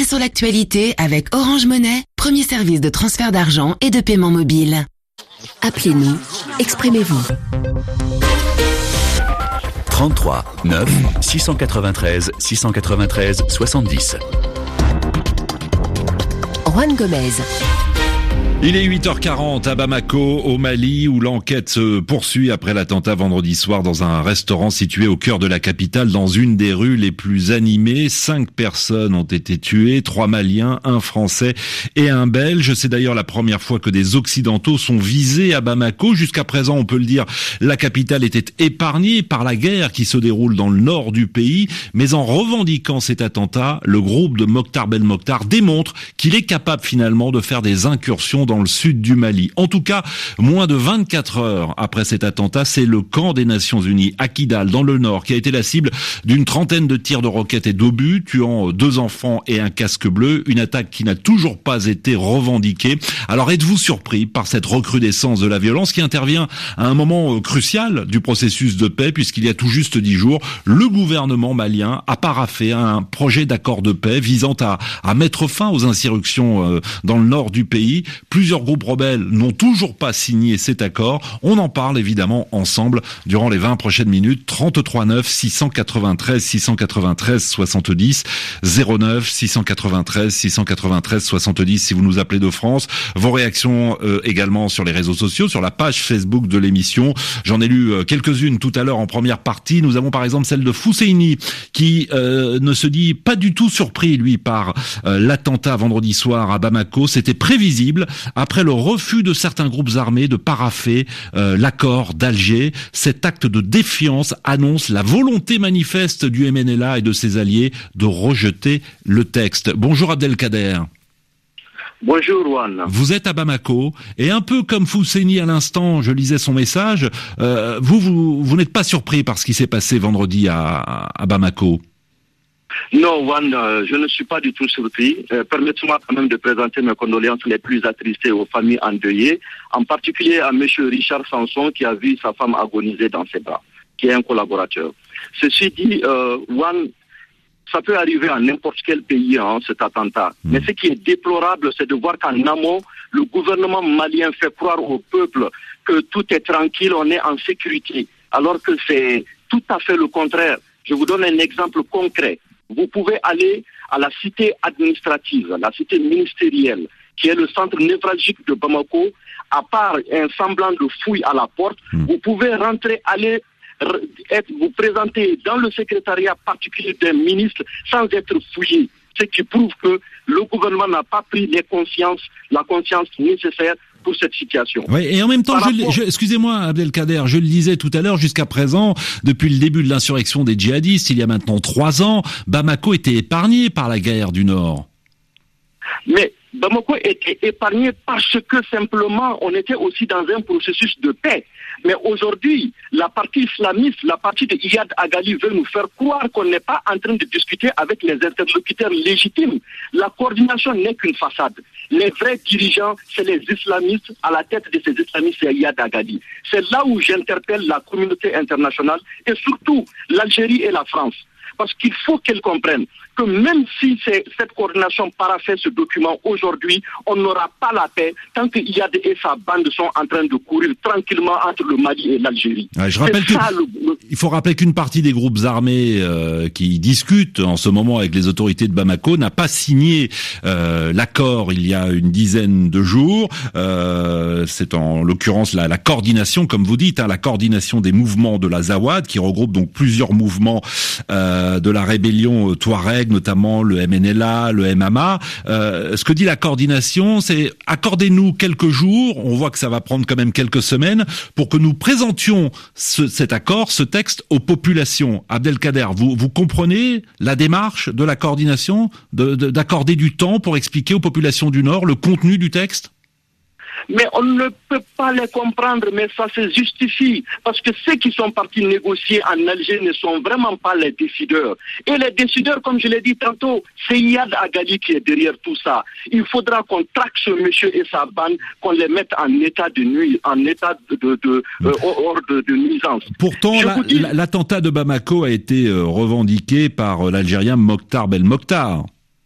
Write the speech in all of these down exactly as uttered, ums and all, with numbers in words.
bien sur l'actualité avec Orange Money, premier service de transfert d'argent et de paiement mobile. Appelez-nous, exprimez-vous. trente-trois neuf six cent quatre-vingt-treize six cent quatre-vingt-treize soixante-dix. Juan Gomez. Il est huit heures quarante à Bamako, au Mali, où l'enquête se poursuit après l'attentat vendredi soir dans un restaurant situé au cœur de la capitale, dans une des rues les plus animées. Cinq personnes ont été tuées, trois Maliens, un Français et un Belge. C'est d'ailleurs la première fois que des Occidentaux sont visés à Bamako. Jusqu'à présent, on peut le dire, la capitale était épargnée par la guerre qui se déroule dans le nord du pays. Mais en revendiquant cet attentat, le groupe de Mokhtar Belmokhtar démontre qu'il est capable finalement de faire des incursions dans dans le sud du Mali. En tout cas, moins de vingt-quatre heures après cet attentat, c'est le camp des Nations Unies à Kidal, dans le nord, qui a été la cible d'une trentaine de tirs de roquettes et d'obus, tuant deux enfants et un casque bleu. Une attaque qui n'a toujours pas été revendiquée. Alors, êtes-vous surpris par cette recrudescence de la violence qui intervient à un moment crucial du processus de paix, puisqu'il y a tout juste dix jours, le gouvernement malien a paraphé un projet d'accord de paix visant à, à mettre fin aux insurrections dans le nord du pays. Plusieurs groupes rebelles n'ont toujours pas signé cet accord. On en parle évidemment ensemble durant les vingt prochaines minutes. trente-trois neuf six cent quatre-vingt-treize six cent quatre-vingt-treize soixante-dix, zéro neuf six cent quatre-vingt-treize six cent quatre-vingt-treize soixante-dix si vous nous appelez de France. Vos réactions euh, également sur les réseaux sociaux, sur la page Facebook de l'émission. J'en ai lu euh, quelques-unes tout à l'heure en première partie. Nous avons par exemple celle de Fousseini qui euh, ne se dit pas du tout surpris, lui, par euh, l'attentat vendredi soir à Bamako. C'était prévisible. Après le refus de certains groupes armés de parapher euh, l'accord d'Alger, cet acte de défiance annonce la volonté manifeste du M N L A et de ses alliés de rejeter le texte. Bonjour Abdelkader. Bonjour Juan. Vous êtes à Bamako et un peu comme Fousseini à l'instant, je lisais son message, euh, vous, vous, vous n'êtes pas surpris par ce qui s'est passé vendredi à, à Bamako? Non, Juan, euh, je ne suis pas du tout surpris. Euh, Permettez-moi quand même de présenter mes condoléances les plus attristées aux familles endeuillées, en particulier à M. Richard Sanson qui a vu sa femme agoniser dans ses bras, qui est un collaborateur. Ceci dit, euh, Juan, ça peut arriver à n'importe quel pays, hein, cet attentat. Mmh. Mais ce qui est déplorable, c'est de voir qu'en amont, le gouvernement malien fait croire au peuple que tout est tranquille, on est en sécurité, alors que c'est tout à fait le contraire. Je vous donne un exemple concret. Vous pouvez aller à la cité administrative, la cité ministérielle, qui est le centre névralgique de Bamako. À part un semblant de fouille à la porte, mmh. vous pouvez rentrer, aller être, vous présenter dans le secrétariat particulier d'un ministre sans être fouillé. Ce qui prouve que le gouvernement n'a pas pris les consciences, la conscience nécessaire pour cette situation. Oui, et en même temps, je, rapport... je, excusez-moi Abdelkader, je le disais tout à l'heure, jusqu'à présent, depuis le début de l'insurrection des djihadistes, il y a maintenant trois ans, Bamako était épargné par la guerre du Nord. Mais Bamako était épargné parce que simplement on était aussi dans un processus de paix. Mais aujourd'hui, la partie islamiste, la partie de Iyad Agali veut nous faire croire qu'on n'est pas en train de discuter avec les interlocuteurs légitimes. La coordination n'est qu'une façade. Les vrais dirigeants, c'est les islamistes. À la tête de ces islamistes, c'est Iyad Agali. C'est là où j'interpelle la communauté internationale et surtout l'Algérie et la France. Parce qu'il faut qu'elles comprennent que même si c'est, cette coordination paraphait ce document aujourd'hui, on n'aura pas la paix tant que Iyad et sa bande sont en train de courir tranquillement entre le Mali et l'Algérie. Ouais, je rappelle que, le, le... il faut rappeler qu'une partie des groupes armés euh, qui discutent en ce moment avec les autorités de Bamako n'a pas signé euh, l'accord il y a une dizaine de jours. Euh, c'est en l'occurrence la, la coordination, comme vous dites, hein, la coordination des mouvements de la Zawad, qui regroupe donc plusieurs mouvements euh, de la rébellion Touareg, notamment le M N L A, le M M A. Euh, ce que dit la coordination, c'est accordez-nous quelques jours, on voit que ça va prendre quand même quelques semaines, pour que nous présentions ce, cet accord, ce texte aux populations. Abdelkader, vous, vous comprenez la démarche de la coordination, de, de, d'accorder du temps pour expliquer aux populations du Nord le contenu du texte ? Mais on ne peut pas les comprendre, mais ça se justifie. Parce que ceux qui sont partis négocier en Algérie ne sont vraiment pas les décideurs. Et les décideurs, comme je l'ai dit tantôt, c'est Iyad Agali qui est derrière tout ça. Il faudra qu'on traque ce monsieur et sa bande, qu'on les mette en état de nuit, en état de, de, de euh, hors de, de nuisance. Pourtant, la, dis... l'attentat de Bamako a été revendiqué par l'Algérien Mokhtar Belmokhtar.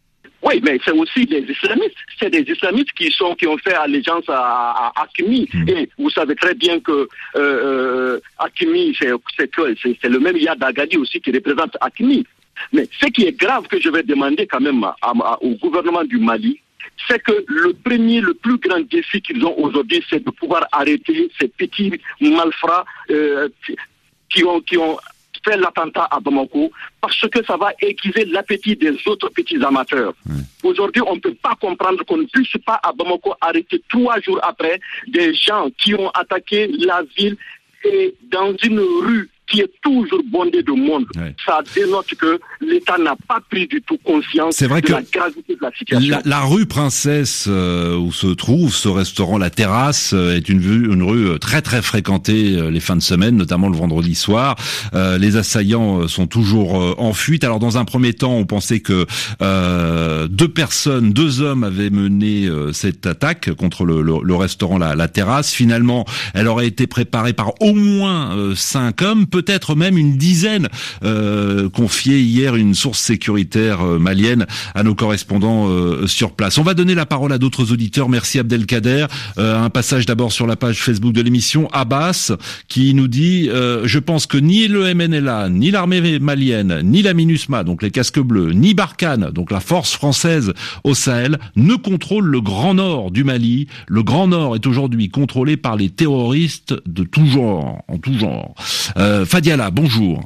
Oui, mais c'est aussi des islamistes. C'est des islamistes qui sont qui ont fait allégeance à, à Hakimi. Mmh. Et vous savez très bien que euh, Hakimi, c'est, c'est, c'est, c'est le même Iyad Agadi aussi qui représente Hakimi. Mais ce qui est grave que je vais demander quand même à, à, au gouvernement du Mali, c'est que le premier, le plus grand défi qu'ils ont aujourd'hui, c'est de pouvoir arrêter ces petits malfrats euh, qui ont qui ont fait l'attentat à Bamako, parce que ça va aiguiser l'appétit des autres petits amateurs. Mmh. Aujourd'hui, on ne peut pas comprendre qu'on ne puisse pas à Bamako arrêter trois jours après des gens qui ont attaqué la ville et dans une rue qui est toujours bondée de monde. Ouais. Ça dénote que l'État n'a pas pris du tout conscience C'est vrai de que la gravité de la situation. La, la rue Princesse euh, où se trouve ce restaurant La Terrasse euh, est une, vue, une rue très très fréquentée euh, les fins de semaine, notamment le vendredi soir. Euh, les assaillants euh, sont toujours euh, en fuite. Alors dans un premier temps, on pensait que euh, deux personnes, deux hommes avaient mené euh, cette attaque contre le, le, le restaurant La, La Terrasse. Finalement, elle aurait été préparée par au moins euh, cinq hommes, peut-être même une dizaine, euh, confiée hier une source sécuritaire euh, malienne à nos correspondants euh, sur place. On va donner la parole à d'autres auditeurs. Merci Abdelkader. Euh, un passage d'abord sur la page Facebook de l'émission. Abbas qui nous dit euh, « Je pense que ni le M N L A, ni l'armée malienne, ni la MINUSMA, donc les casques bleus, ni Barkhane, donc la force française au Sahel, ne contrôlent le Grand Nord du Mali. Le Grand Nord est aujourd'hui contrôlé par les terroristes de tout genre, en tout genre. Euh, » Fadiala, bonjour.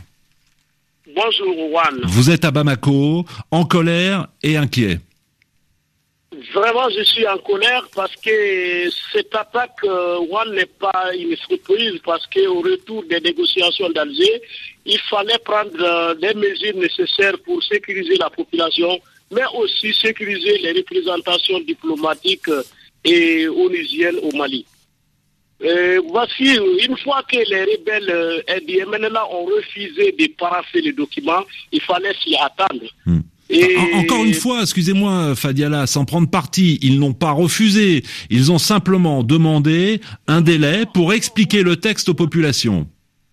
Bonjour, Juan. Vous êtes à Bamako, en colère et inquiet. Vraiment, je suis en colère parce que cette attaque, euh, Juan, n'est pas une surprise parce qu'au retour des négociations d'Alger, il fallait prendre euh, des mesures nécessaires pour sécuriser la population, mais aussi sécuriser les représentations diplomatiques euh, et onusiennes au Mali. Euh, voici, une fois que les rebelles euh, du M N L A ont refusé de paraffer les documents, il fallait s'y attendre. Hmm. Et... Encore une fois, excusez-moi Fadiala, sans prendre parti, ils n'ont pas refusé, ils ont simplement demandé un délai pour expliquer le texte aux populations.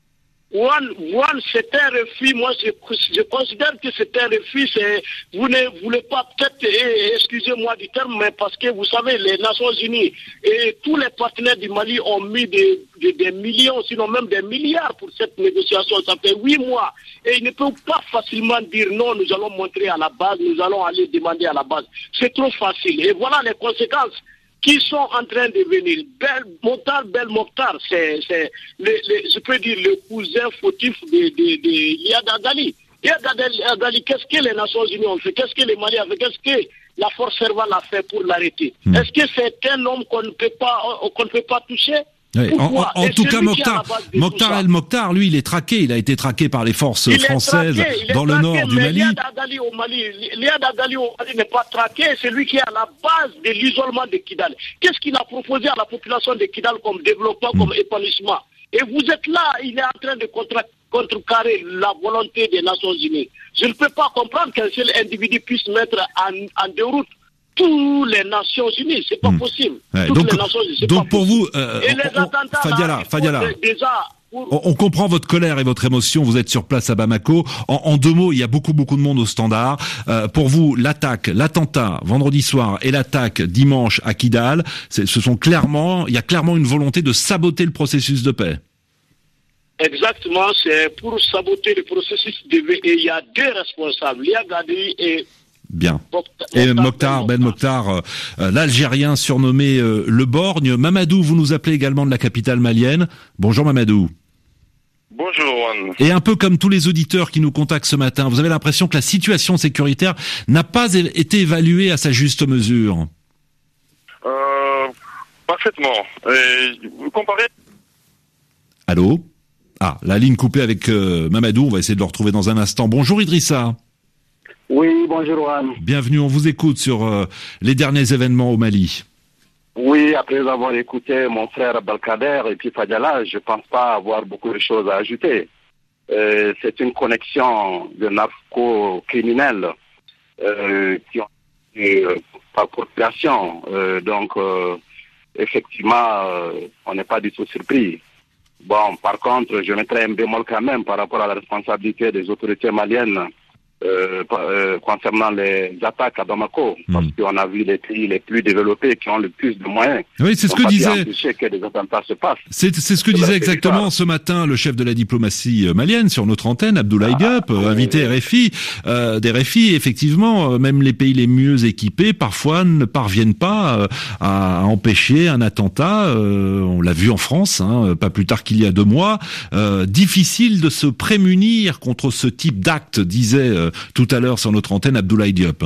One, one, c'est un refus. Moi, je, je considère que c'est un refus. C'est, vous ne voulez pas peut-être, eh, excusez-moi du terme, mais parce que vous savez, les Nations Unies et tous les partenaires du Mali ont mis des, des, des millions, sinon même des milliards pour cette négociation. Ça fait huit mois. Et ils ne peuvent pas facilement dire non, nous allons montrer à la base, nous allons aller demander à la base. C'est trop facile. Et voilà les conséquences qui sont en train de venir. Bel Mokhtar, Bel Mokhtar, c'est, c'est le, le, je peux dire le cousin fautif de, de, de Iyad Agali. Iyad Agali, qu'est-ce que les Nations Unies ont fait? Qu'est-ce que les Maliens ont fait? Qu'est-ce que la force servale a fait pour l'arrêter? Mmh. Est-ce que c'est un homme qu'on ne peut pas, qu'on ne peut pas toucher? Oui. En, en, en tout cas, Mokhtar, Mokhtar El Mokhtar, lui, il est traqué. Il a été traqué par les forces il françaises traqué, dans le traqué, nord du Mali. L'Iyad Agali au Mali, l'Iyad Agali au Mali n'est pas traqué. C'est lui qui est à la base de l'isolement de Kidal. Qu'est-ce qu'il a proposé à la population de Kidal comme développement, mmh. comme épanouissement? Et vous êtes là, il est en train de contre, contrecarrer la volonté des Nations Unies. Je ne peux pas comprendre qu'un seul individu puisse mettre en, en déroute toutes les Nations Unies, c'est pas mmh. possible. Ouais, toutes donc, les Nations Unies, c'est donc pas pour possible. vous, euh, et les on, attentats Fadiala, là, Fadiala. déjà, pour... on, on comprend votre colère et votre émotion. Vous êtes sur place à Bamako. En, en deux mots, il y a beaucoup beaucoup de monde au standard. Euh, pour vous, l'attaque, l'attentat vendredi soir et l'attaque dimanche à Kidal, ce sont clairement, il y a clairement une volonté de saboter le processus de paix. Exactement, c'est pour saboter le processus de paix. Et il y a deux responsables, Iyad Agali et Bien. Et Mokhtar, Ben Mokhtar, euh, l'Algérien surnommé euh, Le Borgne. Mamadou, vous nous appelez également de la capitale malienne. Bonjour Mamadou. Bonjour Juan. Et un peu comme tous les auditeurs qui nous contactent ce matin, vous avez l'impression que la situation sécuritaire n'a pas é- été évaluée à sa juste mesure? Euh, parfaitement. Et vous comparez... Allô? Ah, la ligne coupée avec euh, Mamadou, on va essayer de le retrouver dans un instant. Bonjour Idrissa. Oui, bonjour Juan. Bienvenue, on vous écoute sur euh, les derniers événements au Mali. Oui, après avoir écouté mon frère Abdelkader et puis Fadiala, je ne pense pas avoir beaucoup de choses à ajouter. Euh, c'est une connexion de narco-criminels euh, qui ont été euh, par population. Euh, donc, euh, effectivement, euh, on n'est pas du tout surpris. Bon, par contre, je mettrai un bémol quand même par rapport à la responsabilité des autorités maliennes euh, euh, concernant les attaques à Bamako, mmh. parce qu'on a vu les pays les plus développés qui ont le plus de moyens. Oui, c'est ce que disait. Que des attentats se passent. C'est, c'est ce que disait exactement ce matin le chef de la diplomatie malienne sur notre antenne, Abdoulaye Diop, ah, euh, invité R F I. Euh, des R F I, effectivement, euh, même les pays les mieux équipés, parfois ne parviennent pas euh, à empêcher un attentat. Euh, on l'a vu en France, hein, pas plus tard qu'il y a deux mois. Euh, difficile de se prémunir contre ce type d'acte, disait euh, tout à l'heure sur notre antenne Abdoulaye Diop.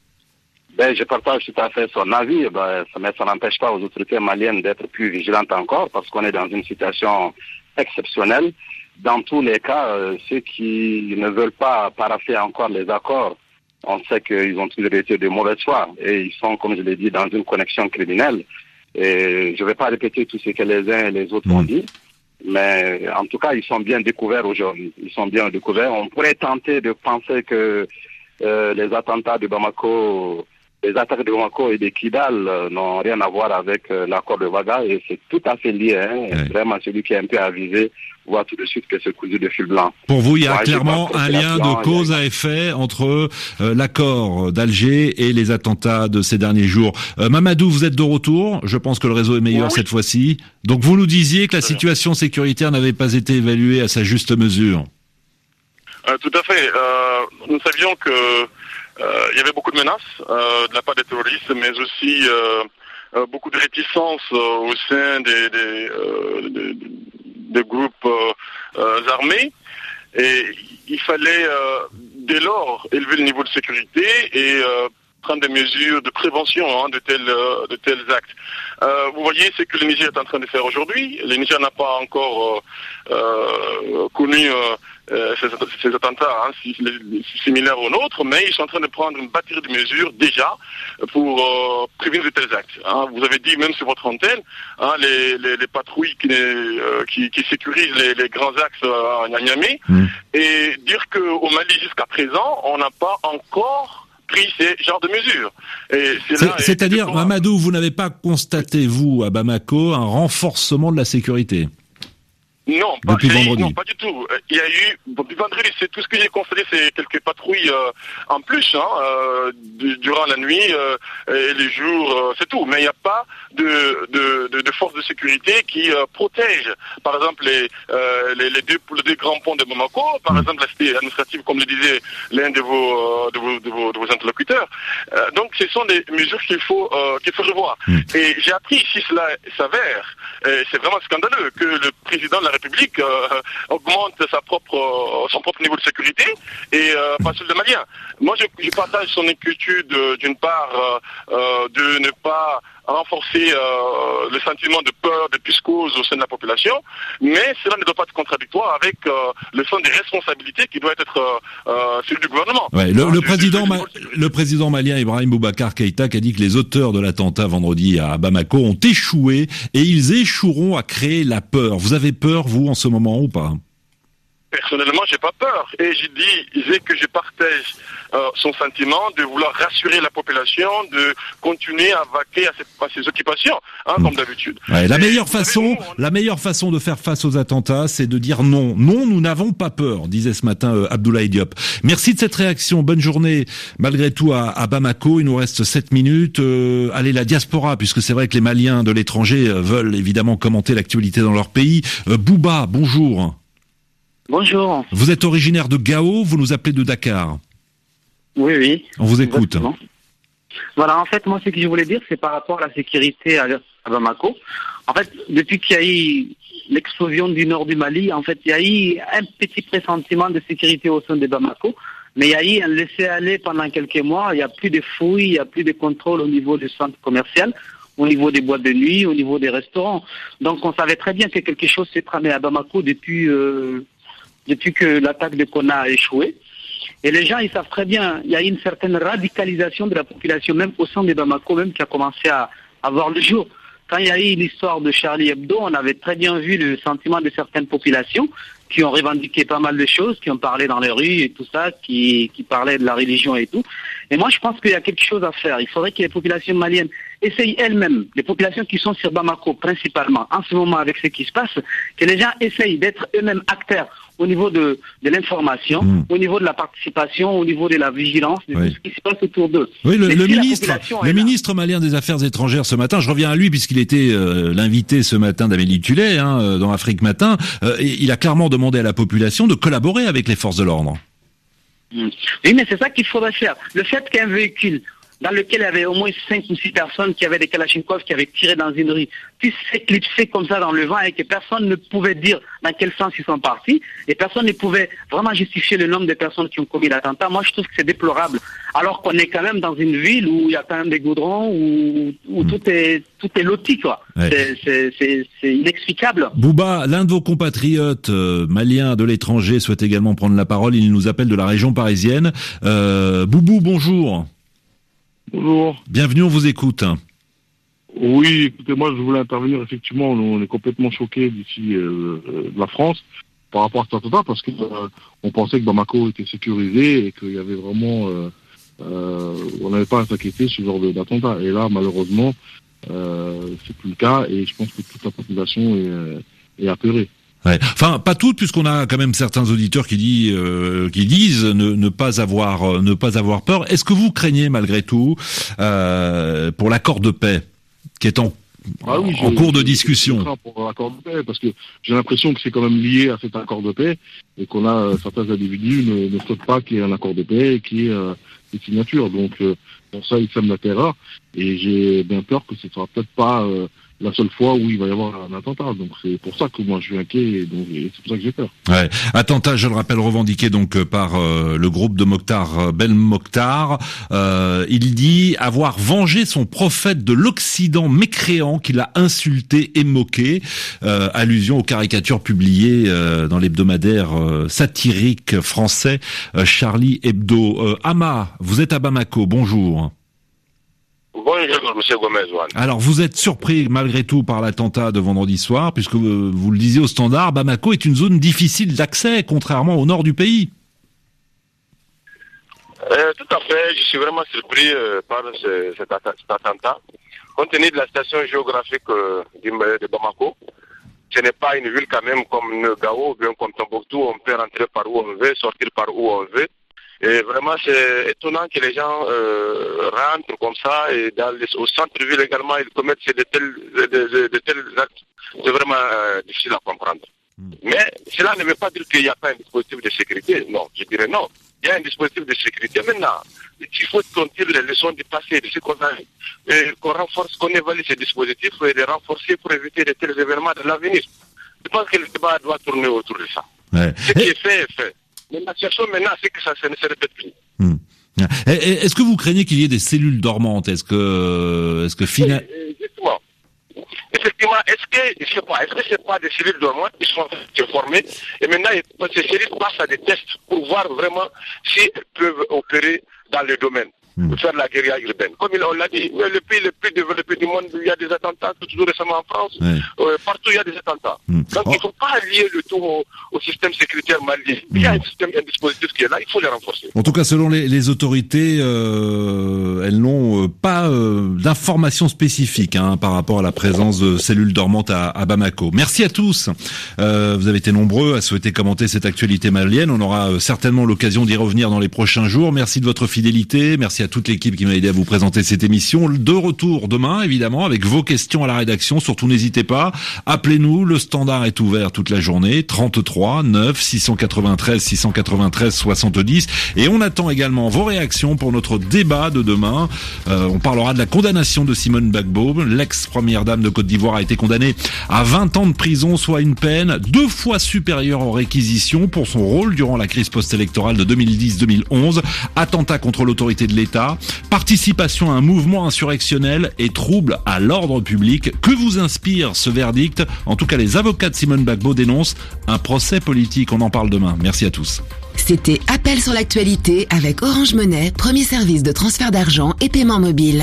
Ben, je partage tout à fait son avis, ben, ça, mais ça n'empêche pas aux autorités maliennes d'être plus vigilantes encore, parce qu'on est dans une situation exceptionnelle. Dans tous les cas, euh, ceux qui ne veulent pas paraffer encore les accords, on sait qu'ils ont toujours été de mauvaise foi, et ils sont, comme je l'ai dit, dans une connexion criminelle. Et je ne vais pas répéter tout ce que les uns et les autres mmh. ont dit, mais en tout cas, ils sont bien découverts aujourd'hui. Ils sont bien découverts. On pourrait tenter de penser que euh, les attentats de Bamako... Les attaques de Bamako et de Kidal euh, n'ont rien à voir avec euh, l'accord de Ouaga et c'est tout à fait lié. Hein. Oui. Vraiment, celui qui est un peu avisé voit tout de suite que c'est cousu de fil blanc. Pour vous, il y a Moi, clairement un lien de cause à effet entre euh, l'accord d'Alger et les attentats de ces derniers jours. Euh, Mamadou, vous êtes de retour. Je pense que le réseau est meilleur oui. cette fois-ci. Donc vous nous disiez que la situation sécuritaire n'avait pas été évaluée à sa juste mesure. Euh, tout à fait. Euh, nous savions que Euh, il y avait beaucoup de menaces euh, de la part des terroristes, mais aussi euh, euh, beaucoup de réticences euh, au sein des, des, euh, des, des groupes euh, armés. Et il fallait euh, dès lors élever le niveau de sécurité et euh, prendre des mesures de prévention hein, de tels euh, de tels actes. Euh, vous voyez ce que le Niger est en train de faire aujourd'hui. Le Niger n'a pas encore euh, euh, connu euh, Euh, ces, ces attentats hein, similaires aux nôtres, mais ils sont en train de prendre une batterie de mesures déjà pour euh, prévenir de tels actes. Hein. Vous avez dit même sur votre antenne, hein, les, les, les patrouilles qui, euh, qui, qui sécurisent les, les grands axes euh, à Niamey, mmh. et dire qu'au Mali jusqu'à présent, on n'a pas encore pris ces genres de mesures. Et c'est c'est, là, c'est-à-dire, et Mamadou, vous n'avez pas constaté, vous, à Bamako, un renforcement de la sécurité ? Non, pas, depuis vendredi. non, pas du tout. Il y a eu, depuis vendredi, c'est tout ce que j'ai constaté, c'est quelques patrouilles euh, en plus, hein, euh, du, durant la nuit euh, et les jours, euh, c'est tout. Mais il n'y a pas de, de, de, de forces de sécurité qui euh, protègent, par exemple, les, euh, les, les, deux, les deux grands ponts de Bamako, par mmh. exemple la cité administrative, comme le disait l'un de vos, de vos, de vos, de vos interlocuteurs. Euh, donc, ce sont des mesures qu'il faut, euh, qu'il faut revoir. Mmh. Et j'ai appris, si cela s'avère, et c'est vraiment scandaleux, que le président de la République euh, augmente sa propre, euh, son propre niveau de sécurité et euh, pas celui de Maliens. Moi, je, je partage son inquiétude euh, d'une part euh, euh, de ne pas renforcer euh, le sentiment de peur, de psychose au sein de la population, mais cela ne doit pas être contradictoire avec euh, le sens des responsabilités qui doit être euh, euh, celui du gouvernement. Ouais, le, le, président ma- le président malien Ibrahim Boubacar Keïta a dit que les auteurs de l'attentat vendredi à Bamako ont échoué et ils échoueront à créer la peur. Vous avez peur, vous, en ce moment ou pas ? Personnellement, j'ai pas peur. Et j'ai dit que je partage euh, son sentiment de vouloir rassurer la population, de continuer à vaquer à ses, à ses occupations, hein, mmh. comme d'habitude. Ouais, la meilleure façon, savez, on... la meilleure façon de faire face aux attentats, c'est de dire non. Non, nous n'avons pas peur, disait ce matin euh, Abdoulaye Diop. Merci de cette réaction. Bonne journée, malgré tout, à, à Bamako. Il nous reste sept minutes. Euh, allez, la diaspora, puisque c'est vrai que les Maliens de l'étranger euh, veulent évidemment commenter l'actualité dans leur pays. Euh, Bouba, bonjour. Bonjour. Vous êtes originaire de Gao, vous nous appelez de Dakar. Oui, oui. On vous écoute. Exactement. Voilà, en fait, moi, ce que je voulais dire, c'est par rapport à la sécurité à, à Bamako. En fait, depuis qu'il y a eu l'explosion du nord du Mali, en fait, il y a eu un petit pressentiment de sécurité au sein de Bamako, mais il y a eu un laisser-aller pendant quelques mois. Il n'y a plus de fouilles, il n'y a plus de contrôle au niveau du centre commercial, au niveau des boîtes de nuit, au niveau des restaurants. Donc, on savait très bien que quelque chose s'est tramé à Bamako depuis... Euh, depuis que l'attaque de Konna a échoué. Et les gens, ils savent très bien, il y a une certaine radicalisation de la population, même au sein de Bamako, même qui a commencé à, à voir le jour. Quand il y a eu l'histoire de Charlie Hebdo, on avait très bien vu le sentiment de certaines populations qui ont revendiqué pas mal de choses, qui ont parlé dans les rues et tout ça, qui, qui parlaient de la religion et tout. Et moi, je pense qu'il y a quelque chose à faire. Il faudrait que les populations maliennes essayent elles-mêmes, les populations qui sont sur Bamako principalement, en ce moment avec ce qui se passe, que les gens essayent d'être eux-mêmes acteurs au niveau de, de l'information, mmh. au niveau de la participation, au niveau de la vigilance, de oui. tout ce qui se passe autour d'eux. Oui, le, le si ministre, le ministre malien des Affaires étrangères ce matin, je reviens à lui puisqu'il était euh, l'invité ce matin d'Amélie Tullet hein, dans Afrique Matin, euh, et il a clairement demandé à la population de collaborer avec les forces de l'ordre. Mmh. Oui, mais c'est ça qu'il faudrait faire. Le fait qu'un véhicule dans lequel il y avait au moins cinq ou six personnes qui avaient des Kalachnikov, qui avaient tiré dans une rue, puisse s'éclipser comme ça dans le vent et que personne ne pouvait dire dans quel sens ils sont partis, et personne ne pouvait vraiment justifier le nombre de personnes qui ont commis l'attentat. Moi, je trouve que c'est déplorable. Alors qu'on est quand même dans une ville où il y a quand même des goudrons, où, où mmh. tout est tout est loti, quoi. Ouais. C'est, c'est, c'est, c'est inexplicable. Bouba, l'un de vos compatriotes euh, maliens de l'étranger souhaite également prendre la parole. Il nous appelle de la région parisienne. Euh, Boubou, bonjour. Bonjour. Bienvenue, on vous écoute. Oui, écoutez, moi je voulais intervenir, effectivement, on est complètement choqués d'ici euh, de la France par rapport à cet attentat, parce qu'on euh, pensait que Bamako était sécurisé et qu'il y avait vraiment... Euh, euh, on n'avait pas à s'inquiéter ce genre d'attentat. Et là, malheureusement, euh, c'est plus le cas, et je pense que toute la population est, euh, est apeurée. Ouais. Enfin, pas toutes, puisqu'on a quand même certains auditeurs qui disent, euh, qui disent ne, ne pas avoir, euh, ne pas avoir peur. Est-ce que vous craignez malgré tout euh, pour l'accord de paix qui est en, ah oui, en cours de discussion? Pour l'accord de paix, parce que j'ai l'impression que c'est quand même lié à cet accord de paix et qu'on a euh, certains individus ne, ne souhaitent pas qu'il y ait un accord de paix et qu'il y ait euh, des signatures. Donc euh, pour ça, ils sèment la terreur, et j'ai bien peur que ce sera peut-être pas euh, la seule fois où il va y avoir un attentat. Donc c'est pour ça que moi je suis inquiet, et donc et c'est pour ça que j'ai peur. Ouais. Attentat, je le rappelle, revendiqué donc par euh, le groupe de Mokhtar Belmokhtar. Euh, il dit avoir vengé son prophète de l'Occident mécréant qu'il a insulté et moqué. Euh, allusion aux caricatures publiées euh, dans l'hebdomadaire euh, satirique français euh, Charlie Hebdo. Euh, Ama, vous êtes à Bamako, bonjour. Bonjour, monsieur Gomez. Alors, vous êtes surpris malgré tout par l'attentat de vendredi soir, puisque vous, vous le disiez au Standard, Bamako est une zone difficile d'accès, contrairement au nord du pays. Euh, tout à fait, je suis vraiment surpris euh, par ce, cet, atta- cet attentat. Compte tenu de la situation géographique euh, du, de Bamako, ce n'est pas une ville quand même comme Ngao ou bien comme Tombouctou, on peut rentrer par où on veut, sortir par où on veut. Et vraiment, c'est étonnant que les gens euh, rentrent comme ça, et dans les, au centre-ville également, ils commettent de tels, de, de, de tels actes. C'est vraiment euh, difficile à comprendre. Mmh. Mais cela ne veut pas dire qu'il n'y a pas un dispositif de sécurité. Non, je dirais non. Il y a un dispositif de sécurité. Maintenant, il faut qu'on tire les leçons du passé, de ce qu'on a, et qu'on renforce, qu'on évalue ces dispositifs et les renforcer pour éviter de tels événements de l'avenir. Je pense que le débat doit tourner autour de ça. Ouais. Ce qui est fait est fait. Mais la situation maintenant, c'est que ça, ça ne se répète plus. Hum. Est-ce que vous craignez qu'il y ait des cellules dormantes? Est-ce que, est-ce que finalement... Justement. Effectivement, est-ce que, je sais pas, est-ce que c'est pas des cellules dormantes qui sont formées, et maintenant, ces cellules passent à des tests pour voir vraiment si elles peuvent opérer dans le domaine, mmh. pour faire la guérilla urbaine. Comme on l'a dit, le pays le plus développé du monde, il y a des attentats, tout récemment en France, ouais. euh, partout il y a des attentats. Mmh. Donc oh. il ne faut pas lier le tout au, au système sécuritaire malien. Il y a un système, un dispositif qui est là, il faut les renforcer. En tout cas, selon les, les autorités, euh, elles n'ont euh, pas euh, d'informations spécifiques hein, par rapport à la présence de cellules dormantes à, à Bamako. Merci à tous. Euh, vous avez été nombreux à souhaiter commenter cette actualité malienne. On aura euh, certainement l'occasion d'y revenir dans les prochains jours. Merci de votre fidélité. Merci à toute l'équipe qui m'a aidé à vous présenter cette émission. De retour demain, évidemment, avec vos questions à la rédaction. Surtout, n'hésitez pas. Appelez-nous. Le standard est ouvert toute la journée. trente-trois neuf six cent quatre-vingt-treize six cent quatre-vingt-treize soixante-dix. Et on attend également vos réactions pour notre débat de demain. Euh, on parlera de la condamnation de Simone Gbagbo. L'ex-première dame de Côte d'Ivoire a été condamnée à vingt ans de prison, soit une peine deux fois supérieure aux réquisitions pour son rôle durant la crise post-électorale de deux mille dix deux mille onze. Attentat contre l'autorité de l'État, participation à un mouvement insurrectionnel et trouble à l'ordre public. Que vous inspire ce verdict? En tout cas, les avocats de Simone Gbagbo dénoncent un procès politique. On en parle demain. Merci à tous. C'était Appel sur l'actualité avec Orange Monnaie, premier service de transfert d'argent et paiement mobile.